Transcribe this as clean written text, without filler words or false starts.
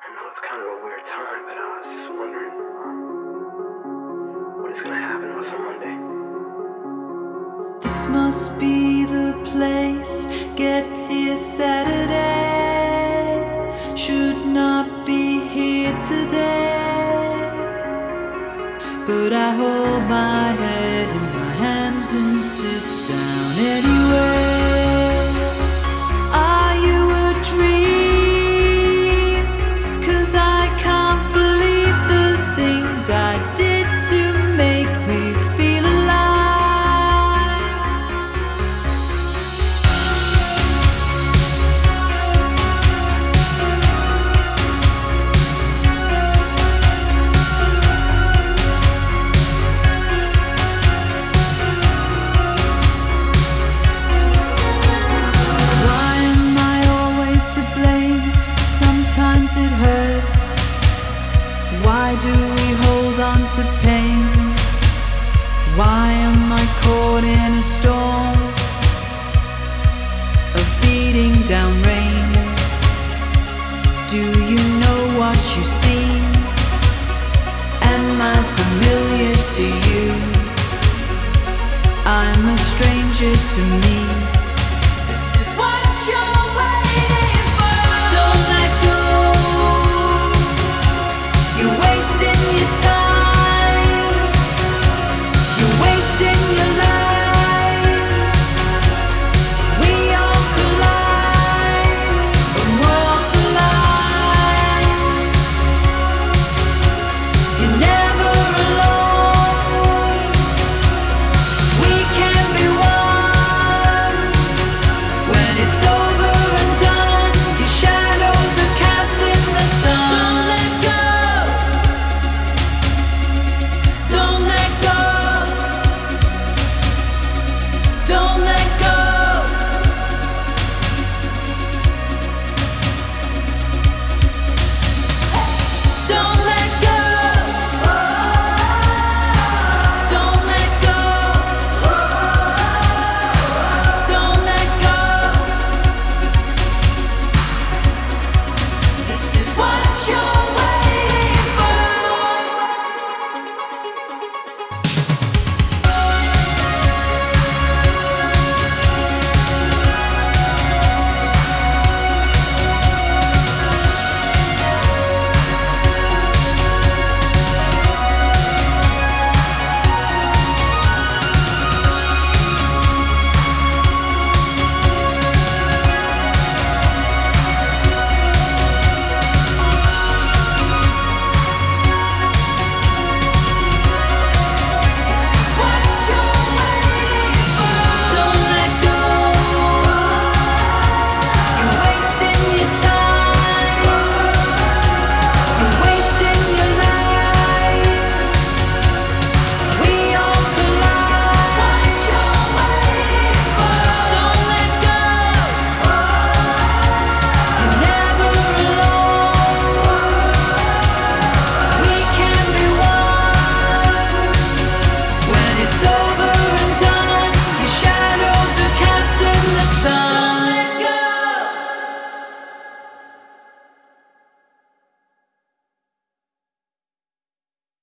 I know it's kind of a weird time, but I was just wondering what is gonna happen to us on Monday. This must be the place. Get here Saturday. Should not be here today. But I hold my head in my hands and sit down anyway. Are you a dream? 'Cause I can't believe the things I did to make me feel alive. Why am I always to blame? Sometimes it hurts. Why do we hold on to pain? Why am I caught in a storm of beating down rain? Do you know what you see? Am I familiar to you? I'm a stranger to me.